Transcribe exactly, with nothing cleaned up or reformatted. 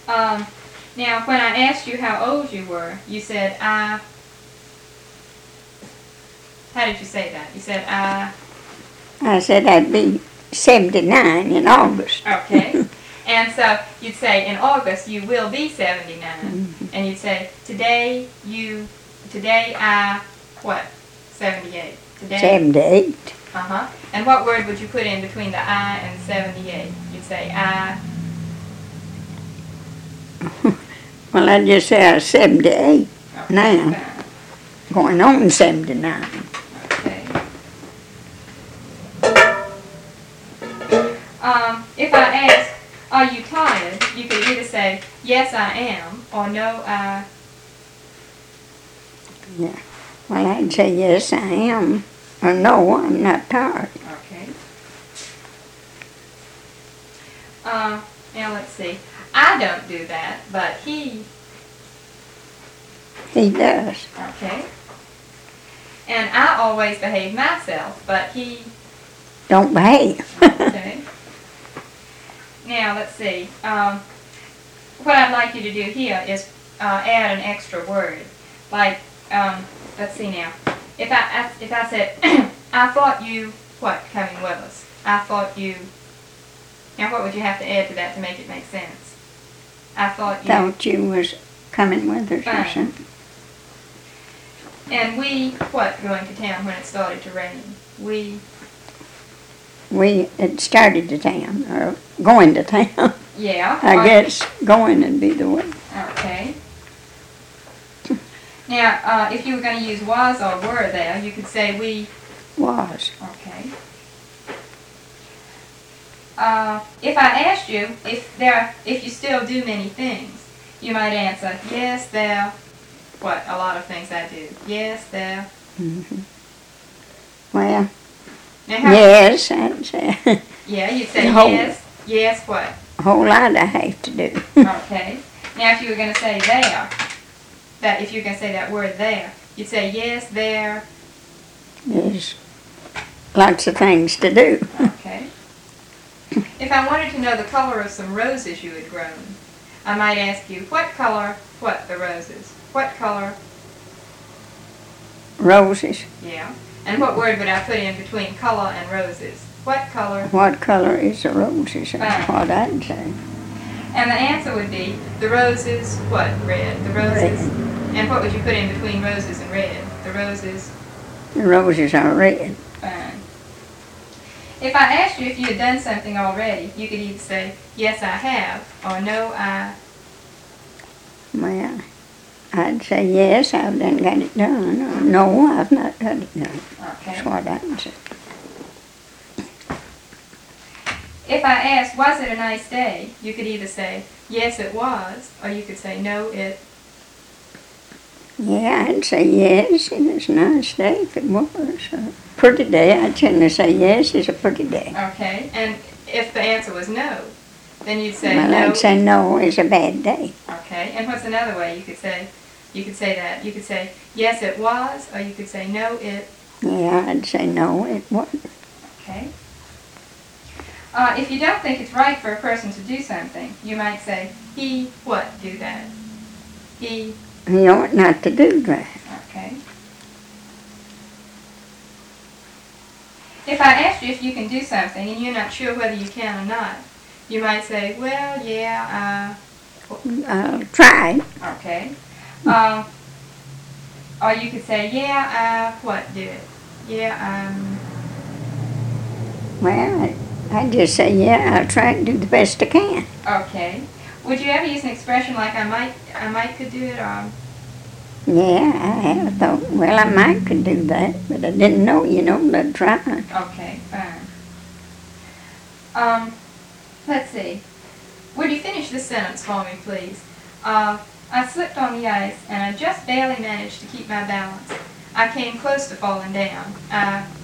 Um, now, when I asked you how old you were, you said, I... How did you say that? You said, I... I said I'd be seventy-nine in August. Okay. And so you'd say, in August, you will be seventy-nine. Mm-hmm. And you'd say, today you... Today I... What? seventy-eight. Today... seventy-eight. Uh-huh. And what word would you put in between the I and seventy-eight? You'd say, I... Well, I'd just say I was seventy-eight Okay. now, going on seventy-nine. Okay. Um, if I ask, are you tired? You could either say, yes, I am, or no, I... Yeah. Well, I'd say yes, I am, or no, I'm not tired. Okay. Uh, now let's see. I don't do that, but he... He does. Okay. And I always behave myself, but he... Don't behave. Okay. Now, let's see. Um, what I'd like you to do here is uh, add an extra word. Like, um, let's see now. If I, if I said, I thought you, what, coming with us? I thought you... Now, what would you have to add to that to make it make sense? I thought you... Thought you was coming with us or Fine. something. And we, what, going to town when it started to rain? We... We had started to town, or going to town. Yeah. I or- guess going would be the way. Okay. Now, uh, if you were going to use was or were there, you could say we... Was. Okay. Uh, if I asked you if there, if you still do many things, you might answer, yes, there... What? A lot of things I do. Yes, there... Mm-hmm. Well, Now, how, yes, I'd say Yeah, you'd say The whole- yes. Yes, what? a whole lot I have to do. Okay. Now, if you were going to say there, that if you were going to say that word there, you'd say yes, there... There's lots of things to do. Okay. If I wanted to know the color of some roses you had grown, I might ask you, what color, what, the roses? What color? Roses. Yeah. And what word would I put in between color and roses? What color? What color is the roses? That's Fine. what I'd say. And the answer would be, the roses, what, red? The roses. And what would you put in between roses and red? The roses. The roses are red. Fine. If I asked you if you had done something already, you could either say, yes, I have, or no, I... Well, I'd say yes, I've done got it done, or no, I've not got it done. Okay. That's what I'd say. If I asked, was it a nice day, you could either say, yes, it was, or you could say, no, it... Yeah, I'd say yes, it was a nice day if it was. A pretty day, I'd tend to say yes, it's a pretty day. Okay. And if the answer was no, then you'd say, Well, no... I'd say no, it's a bad day. Okay. And what's another way you could say, you could say that? You could say, yes, it was, or you could say, no, it... Yeah, I'd say no, it wasn't. Okay. Uh, if you don't think it's right for a person to do something, you might say, he, what, do that? He, You ought not to do that. okay. If I asked you if you can do something and you're not sure whether you can or not, you might say, well, yeah, I'll try. uh, okay. Um, or you could say, yeah, uh, what, do it? Yeah, um, Well, I, I just say, yeah, I'll try to do the best I can. okay. Would you ever use an expression like I might, I might could do it, or... Yeah, I have thought, well, I might could do that, but I didn't know, you know, but I tried. Okay, fine. Um, let's see. Would you finish this sentence for me, please? Uh, I slipped on the ice, and I just barely managed to keep my balance. I came close to falling down. I